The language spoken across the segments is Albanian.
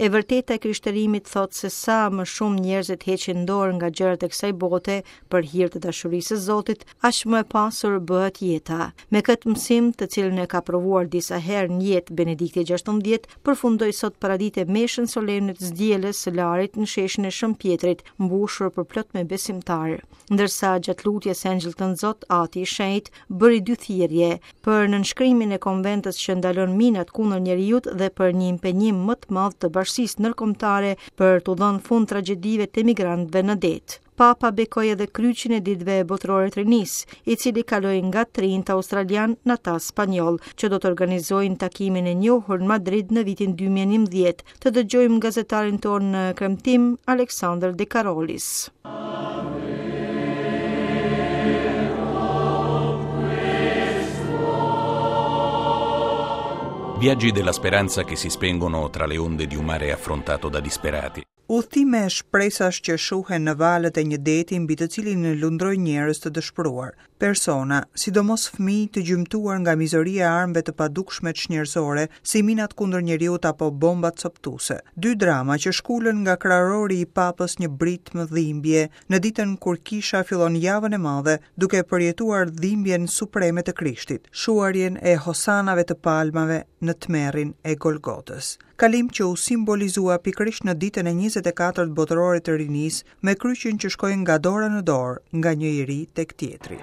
E vërteta e krishtërimit thot se sa më shumë njerëzit heqin dorë nga gjërat e kësaj bote për hir të dashurisë së Zotit, aq më e pasur bëhet jeta. Me këtë mësim, të cilën e ka provuar disa herë në jetë Benedikti XVI, përfundoi sot paradite meshën solemne të zdjelës së Larit në sheshin e Shën Pjetrit, mbushur për plot me besimtarë. Ndërsa gjatë lutjes Engjëll të Nxot, Ati i Shenjtë bëri dy thirrje për nënshkrimin e konventës që ndalon minat kundër njerëzit dhe për një impenjim më të madh të bashkisë ndërkombëtare për t'u dhënë fund tragjedive të emigrantëve në det. Papa bekoi edhe kryqin e ditëve botërore të rinisë, i cili kaloi nga trinjt australian në ata spanjoll, që do të organizojnë takimin e njohur në Madrid në vitin 2011. Të dëgjojmë gazetarin tonë në kremtim, Alexander De Carolis. Viaggi della speranza che si spengono tra le onde di un mare affrontato da disperati. Udhëtime e shpresash që shuhen në valët e një deti mbi të cilin lundrojnë njerëz të dëshpëruar. Persona, sidomos fëmijë të gjymtuar nga mizoria e armëve të padukshme çnjerëzore, si minat kundër njerëzit apo bombat coptuese. Dy drama që shkulën nga krahorori i Papës një britmë dhimbje në ditën kur kisha fillon javën e madhe, duke përjetuar dhimbjen supreme të Krishtit, shuarjen e hosanave të palmave në tmerrin e Golgotës. Kalim që u simbolizua pikërisht në ditën e 24 botërore të rinisë, me kryqin që shkoi nga dora në dorë, nga një i ri tek tjetri.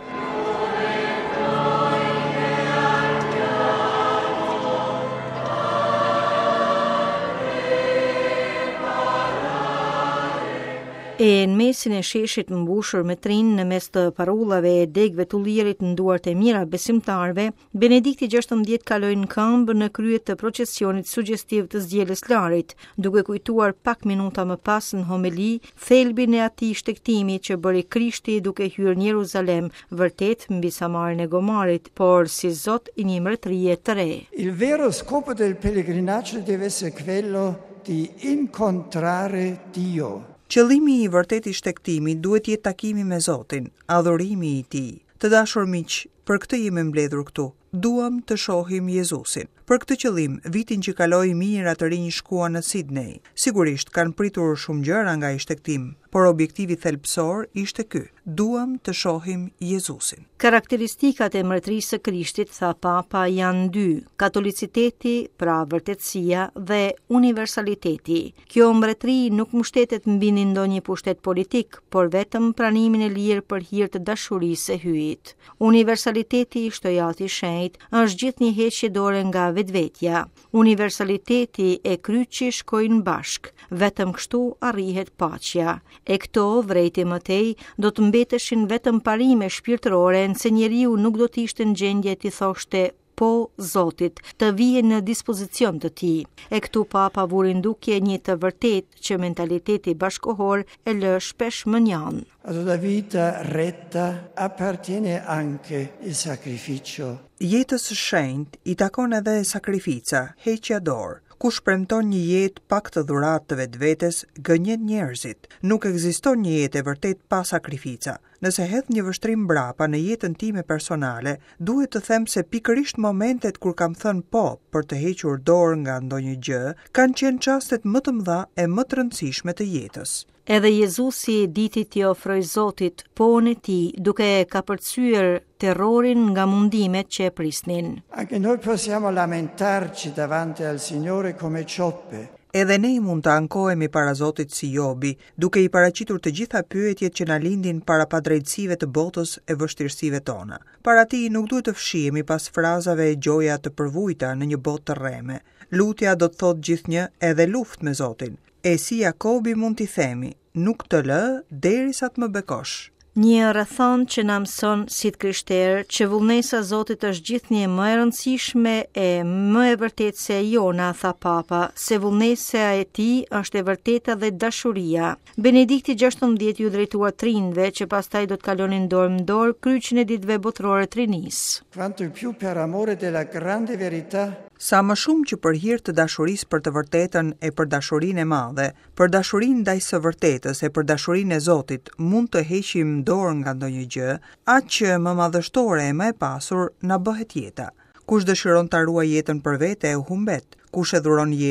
E në mesin e sheshit mbushur me trinë në mes të parullave e degëve të ullirit në duart e mira besimtarve, Benedikti XVI kaloi në këmbë në krye të procesionit sugjestiv të zdjelës Larit, duke kujtuar pak minuta më pas në homili thelbin e atij shtektimi që bëri Krishti duke hyrë në Jeruzalem, vërtet mbi samarin e gomarit, por si Zot i një mbretërie të re. Il vero scopo del pellegrinaggio deve essere quello di incontrare Dio. Qëllimi i vërtet i shtektimit duhet jetë takimi me Zotin, adhurimi i Tij. Të dashur miq, për këtë jemi mbledhur këtu. Duam të shohim Jezusin. Për këtë qëllim, vitin që kaloi mijëra të rinj shkuan në Sydney. Sigurisht kanë pritur shumë gjëra nga ai shtektim, por objektivi thelbësor ishte ky: duam të shohim Jezusin. Karakteristikat e mbretërisë së Krishtit, tha Papa, janë dy: katoliciteti, pra vërtetësia, dhe universaliteti. Kjo mbretëri nuk mbështetet mbi ndonjë pushtet politik, por vetëm pranimin e lirë për hir të dashurisë së hyjit. Universaliteti, shtoi Ati i Shenjtë, është gjithë një heqje dore nga vetvetja. Universaliteti e kryqi shkojnë bashk. Vetëm kështu arrihet paqja. E këto, vrejti mëtej, do të mbeteshin vetëm parime shpirtërore, nëse njeriu nuk do të ishte në gjendje t'i thoshte po Zotit, të vijë në dispozicion të Tij. E këtu Papa vuri ndukje një të vërtet që mentaliteti bashkohor e lë shpesh mënjan. Alla vita retta appartiene anche il sacrificio. Jetës së shenjtë i takon edhe sakrifica, heqja dorë. Kush premton një jetë pak të dhuratë të vetvetes, gënjen njerëzit. Nuk ekziston një jetë e vërtet pa sakrifica. Nëse hedh një vështrim mbrapa në jetën time personale, duhet të them se pikërisht momentet kur kam thënë po për të hequr dorë nga ndonjë gjë, kanë qenë çastet më të mëdha e më të rëndësishme të jetës. Edhe Jezusi diti t'i ofroi Zotit poën e Tij, duke kapërcyer terrorin nga mundimet që e prisnin. Anche noi possiamo lamentarci davanti al Signore come cioppe. Edhe ne mund të ankohemi para Zotit si Jobi, duke i paraqitur të gjitha pyetjet që na lindin para padrejtësive të botës e vështirësive tona. Para Tij nuk duhet të fshihemi pas frazave e gjoja të përvujta në një botë të rreme. Lutja do të thotë gjithnjë, edhe luftë me Zotin. E si Jakobi mund t'i themi, nuk të lë derisa të më bekosh. Një rrethon që na mëson si të krishterë që vullnesa e Zotit është gjithnjë më e rëndësishme e më e vërtetë se jona, tha Papa, se vullnesa e Tij është e vërteta dhe dashuria. Benedikti XVI ju drejtua trinjve që pastaj do të kalonin dorë në dorë kryqin e ditëve botërore të rinisë. Quanto più per amore della grande verità. Sa më shumë që për hir të dashurisë për të vërtetën e për dashurinë e madhe, për dashurinë ndaj së vërtetës e për dashurinë e Zotit, mund të heqim dorë nga ndonjë gjë, aq më madhështore e më e pasur na bëhet jeta. Kush dëshiron ta ruajë jetën për vete e humbet. Kush e dhuron jetën,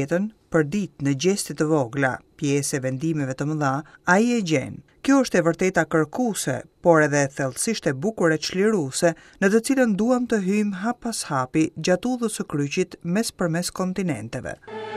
për ditë në gjeste të vogla, pjesë e vendimeve të mëdha, ai e gjen. Kjo është e vërteta kërkuese, por edhe thellësisht e bukur e çliruese, në të cilën duam të hyjmë hap pas hapi gjatë udhës së kryqit mes përmes kontinenteve.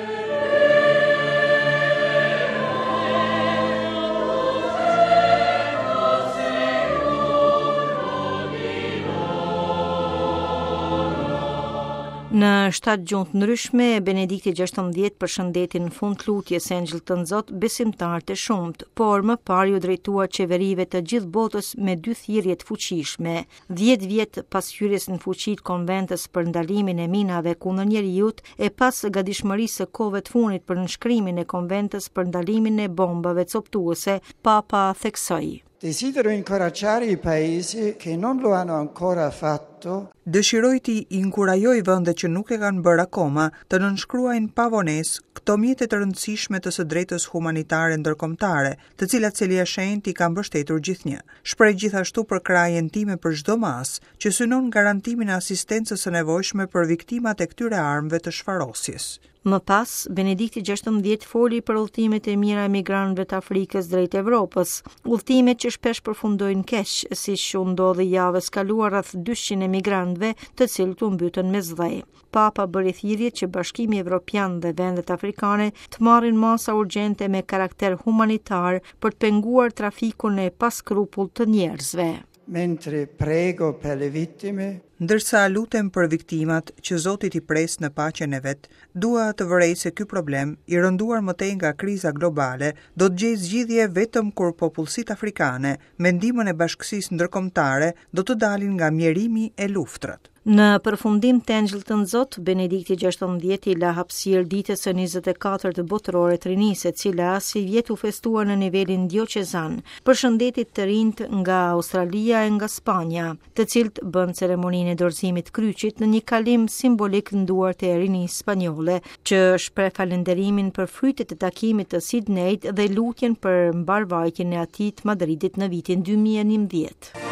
Në 7 gjuhë të ndryshme, Benedikti XVI përshëndeti në fund lutjes Engjëll të Nzot besimtarët e shumt, por më parë ju drejtua qeverive të gjithë botës me 2 thirrje të fuqishme. 10 vjet pas hyrjes në fuqi të konventës për ndalimin e minave kundër njerëzit e pas gatishmërisë së kohëve të fundit për nënshkrimin e konventës për ndalimin e bombave coptuese, Papa theksoi: Desidero incoraggiare i paesi che non lo hanno ancora fatto. Dëshiroj t'i inkurajoj vendet që nuk e kanë bërë akoma të nënshkruajnë pa vonesë këto mjete të rëndësishme të së drejtës humanitare ndërkombëtare, të cilat Celia Shenjtë i ka mbështetur gjithnjë. Shpreh gjithashtu përkrajen time për çdo mas që synon garantimin e asistencës së nevojshme për viktimat e këtyre armëve të shfarosjes. Më pas, Benedikti XVI foli për udhëtimet e mira emigrantëve të Afrikës drejt Evropës, udhëtime që shpesh përfundojnë keq, siç u ndodhi javës kaluar rreth 200 emigrantëve, të cilët u mbytën me zdhej. Papa bëri thirrje që Bashkimi Evropian dhe vendet afrikane të marrin masa urgjente me karakter humanitar për të penguar trafikun e paskrupull të njerëzve. Mentre prego per le vittime, ndërsa lutem për viktimat që Zoti t'i pres në paqen e vet, dua të vërej se ky problem, i rënduar mëtej nga kriza globale, do të gjejë zgjidhje vetëm kur popullsitë afrikane, me ndihmën e bashkësisë ndërkombëtare, do të dalin nga mjerimi e luftrat. Në përfundim të Engjëll të Nzot, Benedikti XVI i la hapësirë ditës së 24 botërore të rinisë, e cila si vjet u festua në nivelin dioqezan, përshëndetit të rinjt nga Australia e nga Spanja, të cilët bën ceremoninë e dorëzimit kryqit në një kalim simbolik në duart e rinisë spanjolle, që shpreh falënderimin për frytet e takimit të Sydneyt dhe lutjen për mbarvajtjen e atij të Madridit në vitin 2011.